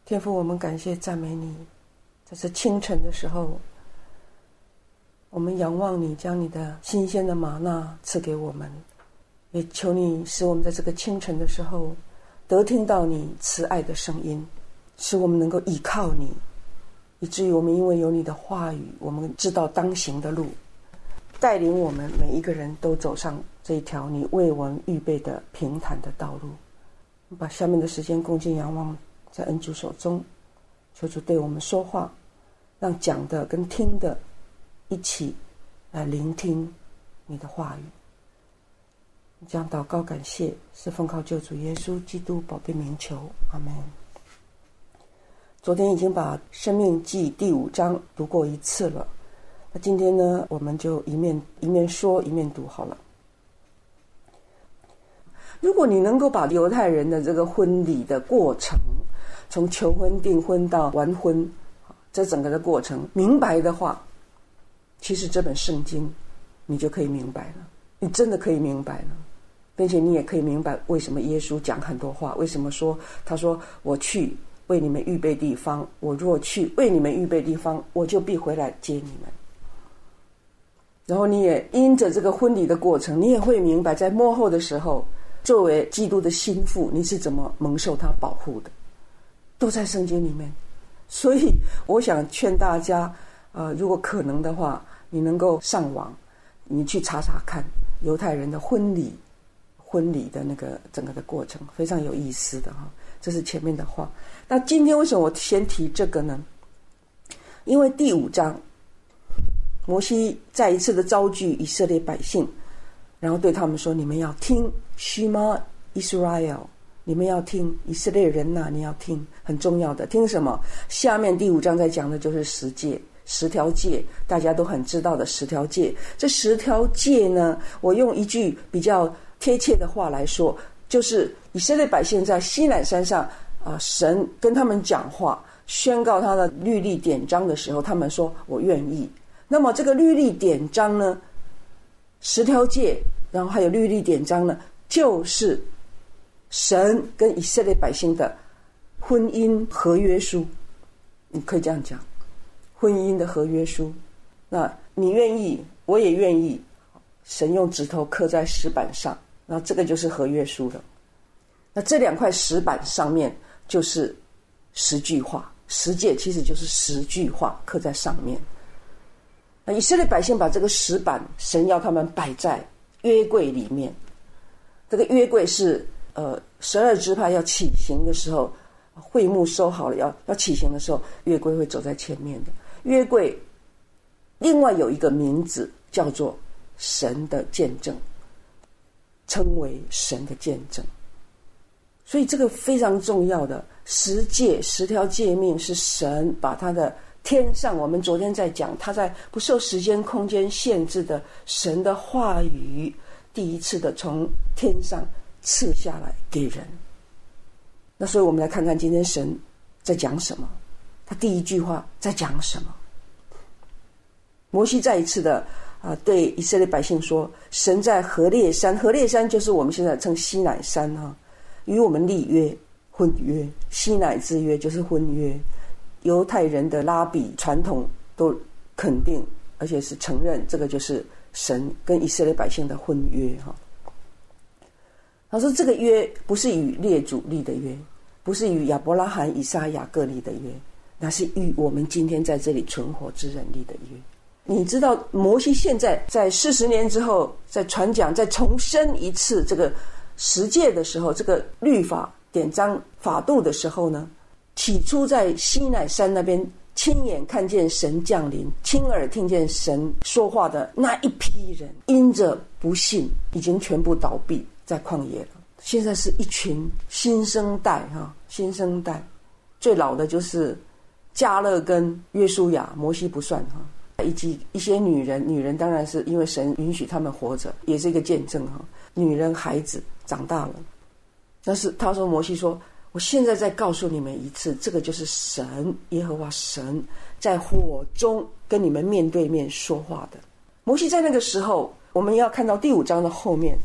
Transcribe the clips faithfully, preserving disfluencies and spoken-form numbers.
天父，我们感谢赞美你，在这清晨的时候，我们仰望你，将你的新鲜的玛纳赐给我们，也求你使我们在这个清晨的时候得听到你慈爱的声音，使我们能够依靠你，以至于我们因为有你的话语，我们知道当行的路，带领我们每一个人都走上这一条你为我们预备的平坦的道路。把下面的时间恭敬仰望在恩主手中，求主对我们说话，让讲的跟听的一起来聆听你的话语。这样祷告感谢，是奉靠救主耶稣基督宝贝名求，阿们。昨天已经把生命记第五章读过一次了，那今天呢，我们就一面一面说一面读好了。如果你能够把犹太人的这个婚礼的过程，从求婚订婚到完婚，这整个的过程明白的话，其实这本圣经你就可以明白了，你真的可以明白了，并且你也可以明白为什么耶稣讲很多话，为什么说他说我去为你们预备地方，我若去为你们预备地方，我就必回来接你们。然后你也因着这个婚礼的过程，你也会明白在末后的时候，作为基督的心腹，你是怎么蒙受他保护的，都在圣经里面。所以我想劝大家呃，如果可能的话，你能够上网，你去查查看犹太人的婚礼婚礼的那个整个的过程，非常有意思的哈。这是前面的话。那今天为什么我先提这个呢？因为第五章摩西再一次的召集以色列百姓，然后对他们说，你们要听 Shema Israel， 你们要听，以色列人啊，你要听，很重要的。听什么？下面第五章在讲的就是十诫，十条诫，大家都很知道的十条诫。这十条诫呢，我用一句比较贴切的话来说，就是以色列百姓在西乃山上啊，神跟他们讲话，宣告他的律例典章的时候，他们说我愿意。那么这个律例典章呢，十条诫，然后还有律例典章呢，就是神跟以色列百姓的婚姻合约书，你可以这样讲，婚姻的合约书。那你愿意，我也愿意，神用指头刻在石板上，那这个就是合约书了。那这两块石板上面就是十句话，十诫其实就是十句话刻在上面。那以色列百姓把这个石板，神要他们摆在约柜里面。这个约柜是呃十二支派要起行的时候，会幕收好了，要要起行的时候，约柜会走在前面的。约柜另外有一个名字叫做神的见证，称为神的见证。所以这个非常重要的十诫，十条诫命是神把他的天上，我们昨天在讲，他在不受时间空间限制的神的话语，第一次的从天上赐下来给人。那所以我们来看看今天神在讲什么，他第一句话在讲什么。摩西再一次的啊，对以色列百姓说，神在何烈山，何烈山就是我们现在称西乃山哈，与我们立约，婚约，西乃之约就是婚约。犹太人的拉比传统都肯定，而且是承认这个就是神跟以色列百姓的婚约哈。他说这个约不是与列祖立的约，不是与亚伯拉罕、以撒、雅各立的约，那是与我们今天在这里存活之人立的约。你知道摩西现在在四十年之后在传讲，再重申一次这个十诫的时候，这个律法典章法度的时候呢，起初在西乃山那边亲眼看见神降临，亲耳听见神说话的那一批人，因着不信已经全部倒闭在旷野了。现在是一群新生代哈，新生代最老的就是迦勒跟约书亚，摩西不算哈，以及一些女人，女人当然是因为神允许他们活着，也是一个见证哈。女人孩子长大了，但是他说摩西说，我现在再告诉你们一次，这个就是神耶和华神在火中跟你们面对面说话的。摩西在那个时候，我们要看到第五章的后面，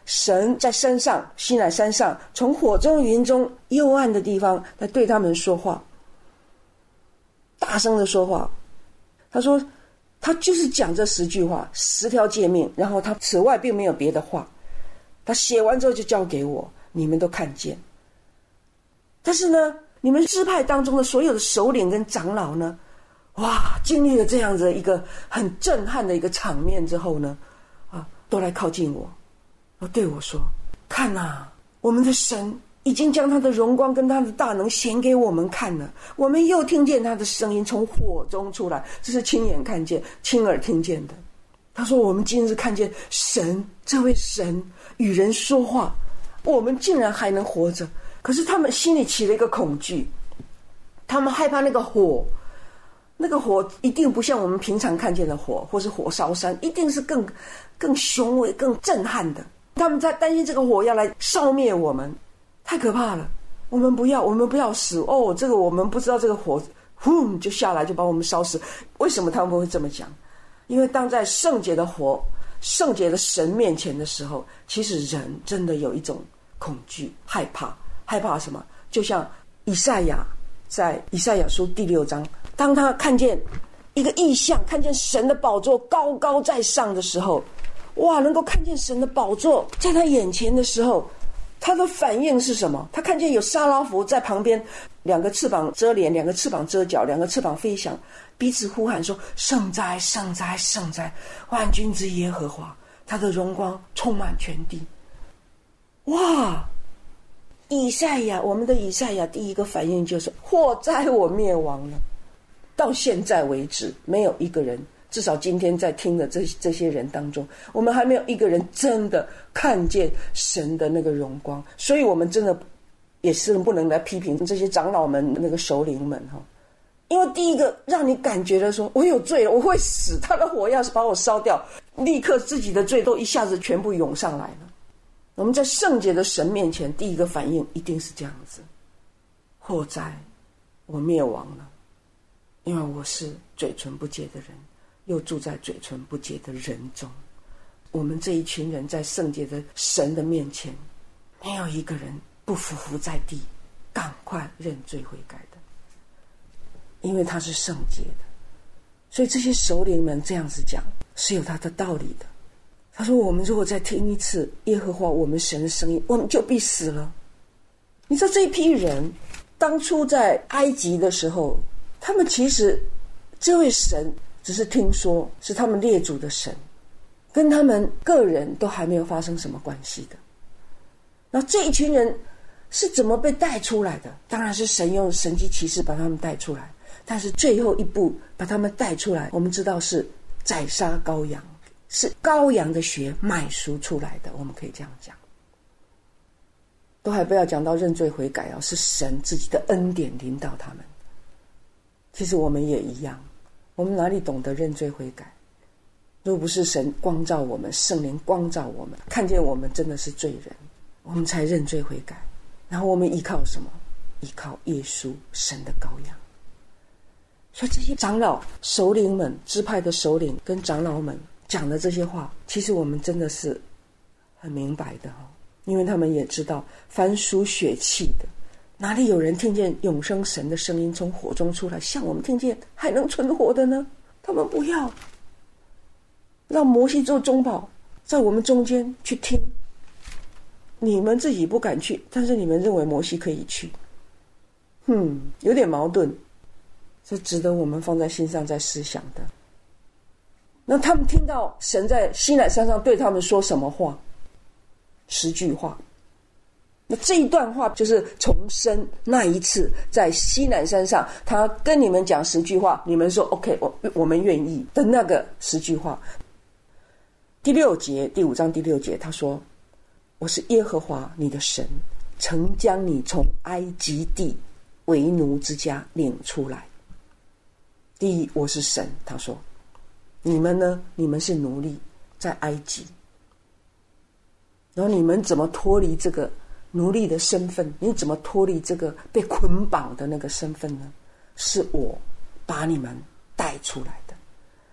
神在山上，西乃山上，从火中云中幽暗的地方来对他们说话，大声的说话。他说他就是讲这十句话，十条诫命，然后他此外并没有别的话。他写完之后就交给我，你们都看见。但是呢，你们支派当中的所有的首领跟长老呢，哇，经历了这样子一个很震撼的一个场面之后呢，啊，都来靠近我，然后对我说：看啊，我们的神已经将他的荣光跟他的大能显给我们看了，我们又听见他的声音从火中出来，这是亲眼看见亲耳听见的。他说我们今日看见神，这位神与人说话，我们竟然还能活着。可是他们心里起了一个恐惧，他们害怕那个火，那个火一定不像我们平常看见的火，或是火烧山，一定是更更雄伟更震撼的。他们在担心这个火要来烧灭我们，太可怕了，我们不要我们不要死哦，这个我们不知道这个火呼就下来就把我们烧死。为什么他们会这么讲？因为当在圣洁的火圣洁的神面前的时候，其实人真的有一种恐惧害怕。害怕什么？就像以赛亚在以赛亚书第六章，当他看见一个异象，看见神的宝座高高在上的时候，哇，能够看见神的宝座在他眼前的时候，他的反应是什么？他看见有撒拉弗在旁边，两个翅膀遮脸，两个翅膀遮脚，两个翅膀飞翔，彼此呼喊说：圣哉圣哉圣哉，万军之耶和华，他的荣光充满全地。哇，以赛亚，我们的以赛亚第一个反应就是祸哉我灭亡了。到现在为止，没有一个人，至少今天在听的这这些人当中，我们还没有一个人真的看见神的那个荣光。所以我们真的也是不能来批评这些长老们那个首领们哈，因为第一个让你感觉的说我有罪了，我会死，他的火要是把我烧掉，立刻自己的罪都一下子全部涌上来了。我们在圣洁的神面前，第一个反应一定是这样子：祸哉，我灭亡了，因为我是嘴唇不洁的人，又住在嘴唇不洁的人中。我们这一群人在圣洁的神的面前，没有一个人不匍匐在地，赶快认罪悔改的，因为他是圣洁的。所以这些首领们这样子讲是有他的道理的。他说我们如果再听一次耶和华我们神的声音，我们就必死了。你知道这一批人当初在埃及的时候，他们其实这位神只是听说是他们列祖的神，跟他们个人都还没有发生什么关系的。那这一群人是怎么被带出来的？当然是神用神迹奇事把他们带出来，但是最后一步把他们带出来，我们知道是宰杀羔羊，是羔羊的血买赎出来的，我们可以这样讲。都还不要讲到认罪悔改哦，是神自己的恩典临到他们。其实我们也一样，我们哪里懂得认罪悔改？若不是神光照我们，圣灵光照我们，看见我们真的是罪人，我们才认罪悔改。然后我们依靠什么？依靠耶稣，神的羔羊。所以这些长老首领们，支派的首领跟长老们讲的这些话，其实我们真的是很明白的，因为他们也知道凡属血气的，哪里有人听见永生神的声音从火中出来，像我们听见还能存活的呢？他们不要让摩西做中保，在我们中间去听。你们自己不敢去，但是你们认为摩西可以去，嗯，有点矛盾，这值得我们放在心上再思想的。那他们听到神在西乃山上对他们说什么话？十句话。那这一段话就是重申那一次在西乃山上他跟你们讲十句话，你们说 OK， 我我们愿意的那个十句话。第六节，第五章第六节，他说：我是耶和华你的神，曾将你从埃及地为奴之家领出来。第一，我是神，他说你们呢？你们是奴隶，在埃及。然后你们怎么脱离这个奴隶的身份？你怎么脱离这个被捆绑的那个身份呢？是我把你们带出来的。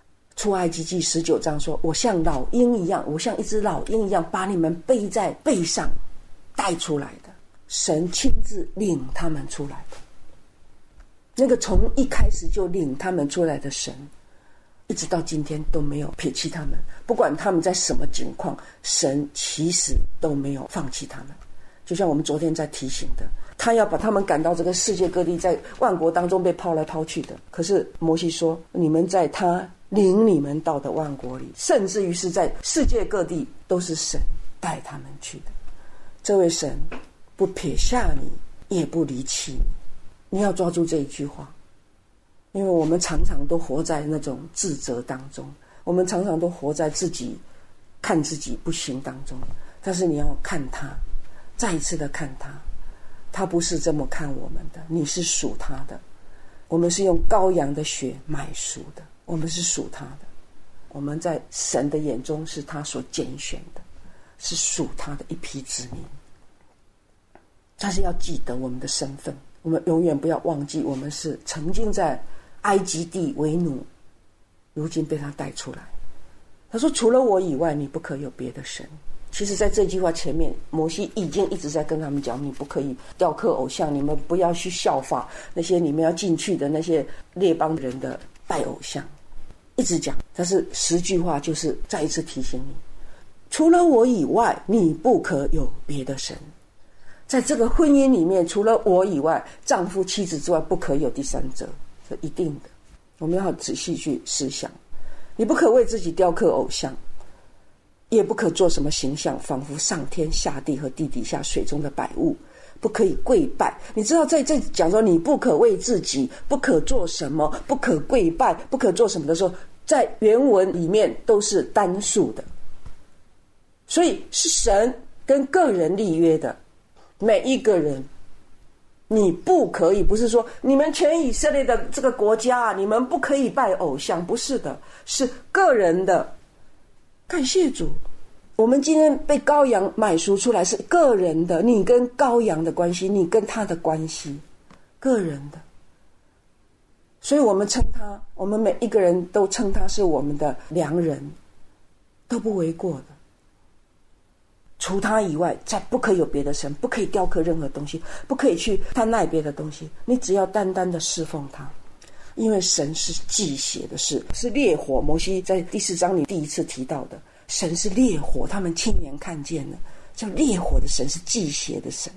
出埃及记十九章说，我像老鹰一样，我像一只老鹰一样把你们背在背上带出来的，神亲自领他们出来的。那个从一开始就领他们出来的神，一直到今天都没有撇弃他们，不管他们在什么情况，神其实都没有放弃他们。就像我们昨天在提醒的，他要把他们赶到这个世界各地，在万国当中被抛来抛去的，可是摩西说，你们在他领你们到的万国里，甚至于是在世界各地，都是神带他们去的。这位神不撇下你，也不离弃你。你要抓住这一句话，因为我们常常都活在那种自责当中，我们常常都活在自己看自己不行当中。但是你要看他，再一次的看他，他不是这么看我们的，你是属他的。我们是用羔羊的血买赎的，我们是属他的，我们在神的眼中是他所拣选的，是属他的一批子民。但是要记得我们的身份，我们永远不要忘记，我们是曾经在埃及地为奴，如今被他带出来。他说，除了我以外，你不可有别的神。其实在这句话前面，摩西已经一直在跟他们讲，你不可以雕刻偶像，你们不要去效法那些你们要进去的那些列邦人的拜偶像，一直讲。但是十句话就是再一次提醒你，除了我以外，你不可有别的神。在这个婚姻里面，除了我以外，丈夫妻子之外，不可有第三者，是一定的。我们要仔细去思想，你不可为自己雕刻偶像，也不可做什么形象，仿佛上天下地和地底下水中的百物，不可以跪拜。你知道在这讲说你不可为自己，不可做什么，不可跪拜，不可做什么的时候，在原文里面都是单数的，所以是神跟个人立约的。每一个人你不可以，不是说你们全以色列的这个国家你们不可以拜偶像，不是的，是个人的。感谢主，我们今天被羔羊买赎出来，是个人的，你跟羔羊的关系，你跟他的关系，个人的。所以我们称他，我们每一个人都称他是我们的良人，都不为过的。除他以外，再不可以有别的神，不可以雕刻任何东西，不可以去贪爱别的东西，你只要单单的侍奉他。因为神是忌邪的事，是烈火。摩西在第四章里第一次提到的，神是烈火，他们亲眼看见了，叫烈火的神是忌邪的神。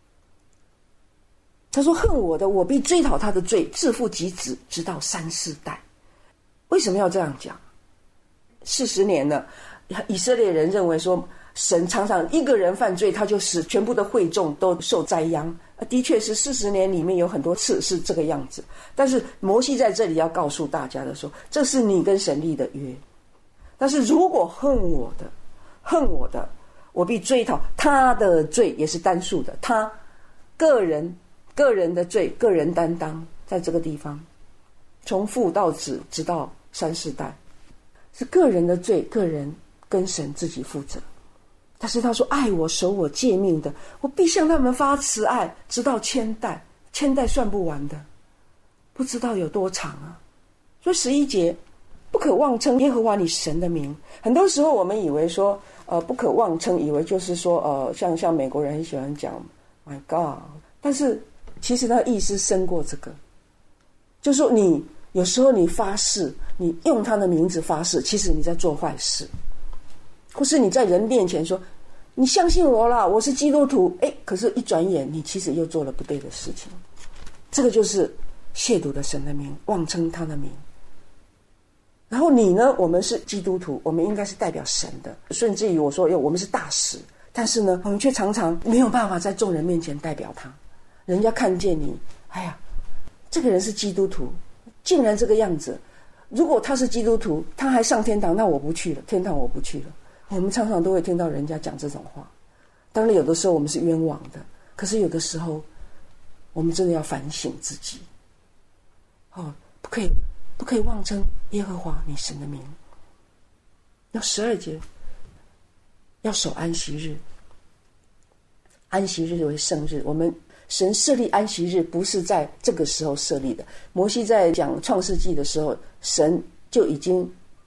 他说，恨我的，我必追讨他的罪，自父及子，直到三四代。为什么要这样讲？四十年了，以色列人认为说，神常常一个人犯罪，他就使全部的会众都受灾殃。的确是四十年里面有很多次是这个样子，但是摩西在这里要告诉大家的说，这是你跟神立的约。但是如果恨我的，恨我的，我必追讨他的罪，也是单数的，他个人个人的罪，个人担当，在这个地方从父到子直到三四代，是个人的罪，个人跟神自己负责。但是他说，爱我守我诫命的，我必向他们发慈爱，直到千代，千代算不完的，不知道有多长啊。所以十一节，不可妄称耶和华你神的名。很多时候我们以为说呃，不可妄称，以为就是说呃，像像美国人很喜欢讲 My God， 但是其实他的意思深过这个，就是说你有时候你发誓，你用他的名字发誓，其实你在做坏事，或是你在人面前说你相信我啦，我是基督徒，诶，可是一转眼你其实又做了不对的事情。这个就是亵渎的神的名，妄称他的名。然后你呢，我们是基督徒，我们应该是代表神的，甚至于我说我们是大使，但是呢我们却常常没有办法在众人面前代表他。人家看见你，哎呀，这个人是基督徒，竟然这个样子，如果他是基督徒他还上天堂，那我不去了，天堂我不去了。我们常常都会听到人家讲这种话。当然有的时候我们是冤枉的，可是有的时候我们真的要反省自己。哦，不可以不可以妄称耶和华你神的名。那十二节要守安息日，安息日为圣日。我们神设立安息日不是在这个时候设立的，摩西在讲创世纪的时候，神就已经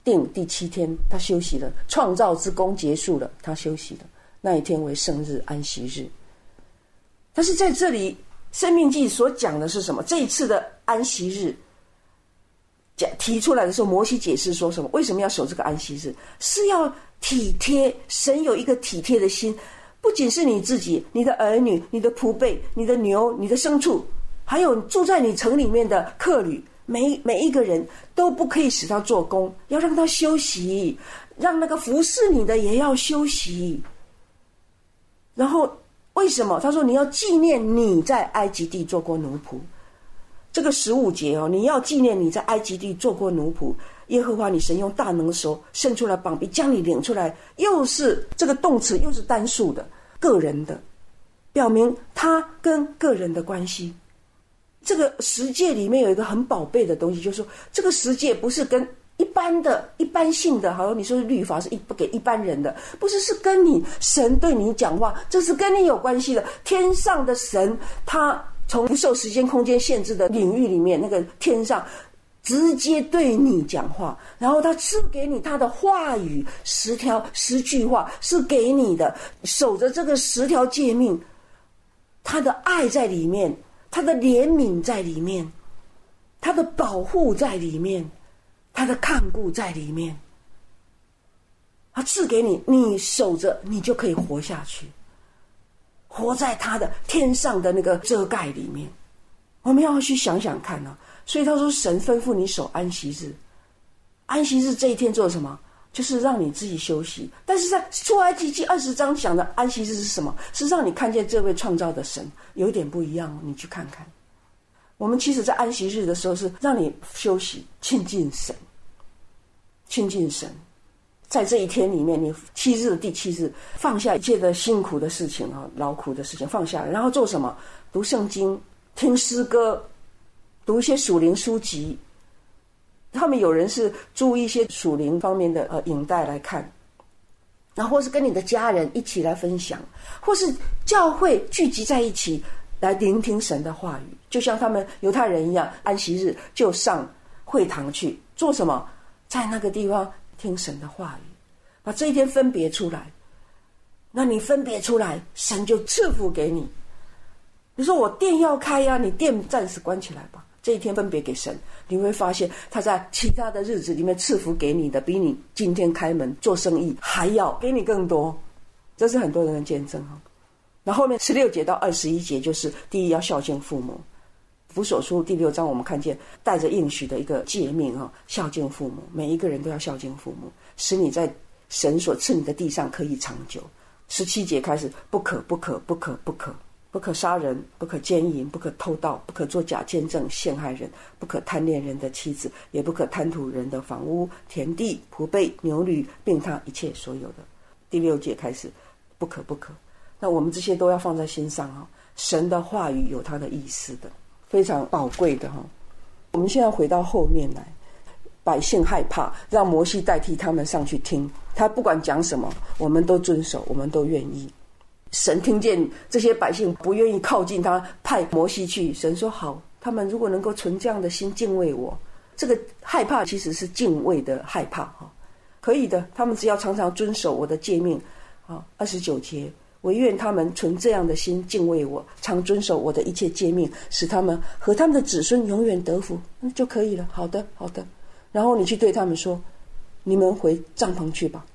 定第七天，他休息了，创造之功结束了，他休息了，那一天为圣日，安息日。但是在这里申命记所讲的是什么？这一次的安息日提出来的时候，摩西解释说什么？为什么要守这个安息日？是要体贴，神有一个体贴的心，不仅是你自己，你的儿女，你的仆婢，你的牛，你的牲畜，还有住在你城里面的客旅，每每一个人都不可以使他做工，要让他休息，让那个服侍你的也要休息。然后为什么？他说你要纪念你在埃及地做过奴仆。这个十五节哦，你要纪念你在埃及地做过奴仆，耶和华你神用大能手伸出来膀臂将你领出来，又是这个动词又是单数的，个人的，表明他跟个人的关系。这个十诫里面有一个很宝贝的东西，就是说这个十诫不是跟一般的一般性的，好像你说律法是一不给一般人的，不是，是跟你神对你讲话，这是跟你有关系的。天上的神他从不受时间空间限制的领域里面，那个天上直接对你讲话，然后他赐给你他的话语，十条十句话是给你的，守着这个十条诫命，他的爱在里面，他的怜悯在里面，他的保护在里面，他的看顾在里面，他赐给你，你守着你就可以活下去，活在他的天上的那个遮盖里面。我们要去想想看啊。所以他说神吩咐你守安息日，安息日这一天做什么？就是让你自己休息。但是在出埃及记二十章讲的安息日是什么？是让你看见这位创造的神有一点不一样，你去看看。我们其实在安息日的时候是让你休息，亲近神，亲近神。在这一天里面，你七日的第七日放下一切的辛苦的事情啊，劳苦的事情放下来，然后做什么？读圣经，听诗歌，读一些属灵书籍。他们有人是租一些属灵方面的呃影带来看，然后或是跟你的家人一起来分享，或是教会聚集在一起来聆听神的话语，就像他们犹太人一样，安息日就上会堂去做什么？在那个地方听神的话语，把这一天分别出来。那你分别出来，神就赐福给你。你说我店要开呀、啊，你店暂时关起来吧，这一天分别给神，你会发现他在其他的日子里面赐福给你的，比你今天开门做生意还要给你更多。这是很多人的见证。那后面十六节到二十一节就是第一要孝敬父母。弗所书第六章我们看见带着应许的一个诫命，孝敬父母，每一个人都要孝敬父母，使你在神所赐你的地上可以长久。十七节开始，不可不可不可不可不可杀人，不可奸淫，不可偷盗，不可作假见证陷害人，不可贪恋人的妻子，也不可贪图人的房屋、田地、仆婢、牛驴，并他一切所有的。第六节开始，不可不可。那我们这些都要放在心上啊！神的话语有他的意思的，非常宝贵的哈。我们现在回到后面来，百姓害怕，让摩西代替他们上去听，他不管讲什么，我们都遵守，我们都愿意。神听见这些百姓不愿意靠近他，派摩西去，神说好，他们如果能够存这样的心敬畏我，这个害怕其实是敬畏的害怕哈，可以的，他们只要常常遵守我的诫命啊。二十九节，惟愿他们存这样的心敬畏我，常遵守我的一切诫命，使他们和他们的子孙永远得福，那就可以了。好的好的，然后你去对他们说，你们回帐篷去吧。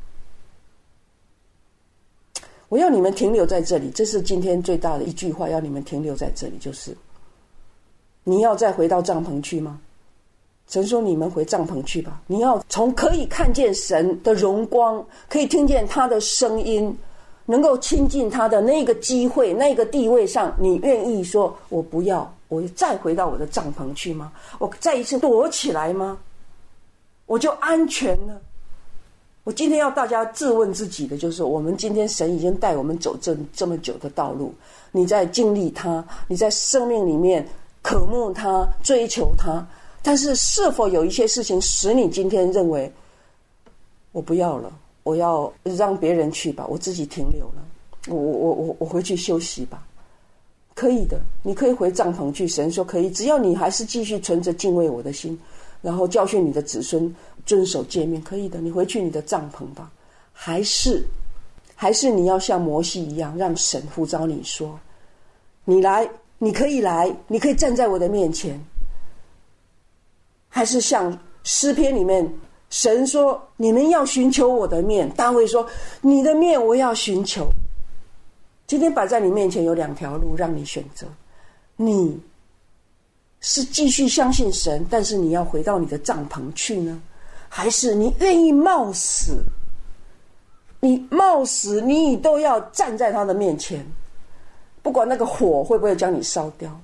我要你们停留在这里，这是今天最大的一句话，要你们停留在这里，就是你要再回到帐篷去吗？神说你们回帐篷去吧。你要从可以看见神的荣光，可以听见他的声音，能够亲近他的那个机会，那个地位上，你愿意说我不要，我再回到我的帐篷去吗？我再一次躲起来吗？我就安全了。我今天要大家自问自己的就是，我们今天神已经带我们走这这么久的道路，你在经历他，你在生命里面渴慕他，追求他，但是是否有一些事情使你今天认为我不要了，我要让别人去吧，我自己停留了，我我我我回去休息吧。可以的，你可以回帐篷去，神说可以，只要你还是继续存着敬畏我的心，然后教训你的子孙， 遵守诫命，可以的，你回去你的帐篷吧。还是还是你要像摩西一样，让神呼召你说，你来，你可以来，你可以站在我的面前。还是像诗篇里面神说，你们要寻求我的面，大卫说，你的面我要寻求。今天摆在你面前有两条路让你选择，你是继续相信神，但是你要回到你的帐篷去呢，还是你愿意冒死，你冒死你都要站在他的面前，不管那个火会不会将你烧掉。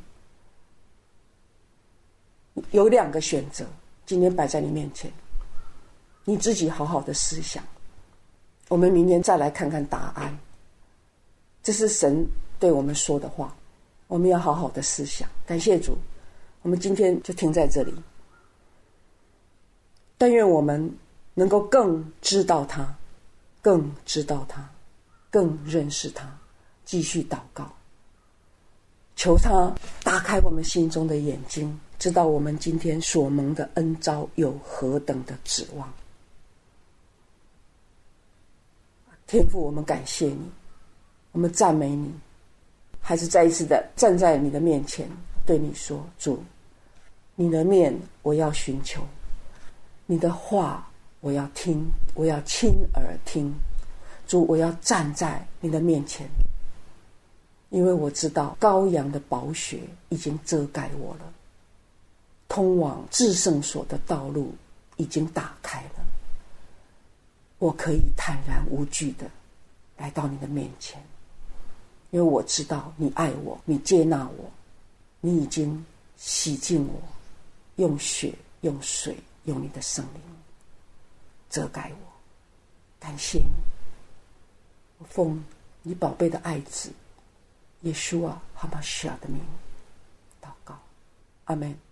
有两个选择今天摆在你面前，你自己好好的思想，我们明天再来看看答案。这是神对我们说的话，我们要好好的思想。感谢主，我们今天就停在这里。但愿我们能够更知道他，更知道他，更认识他，继续祷告，求他打开我们心中的眼睛，知道我们今天所蒙的恩召有何等的指望。天父，我们感谢你，我们赞美你，还是再一次的站在你的面前对你说，主，你的面我要寻求，你的话我要听，我要亲耳听。主，我要站在你的面前，因为我知道羔羊的宝血已经遮盖我了，通往至圣所的道路已经打开了，我可以坦然无惧的来到你的面前，因为我知道你爱我，你接纳我，你已经洗净我，用血用水用你的圣灵遮盖我。感谢你，我奉你宝贝的爱子耶稣啊哈玛西亚的名祷告，阿们。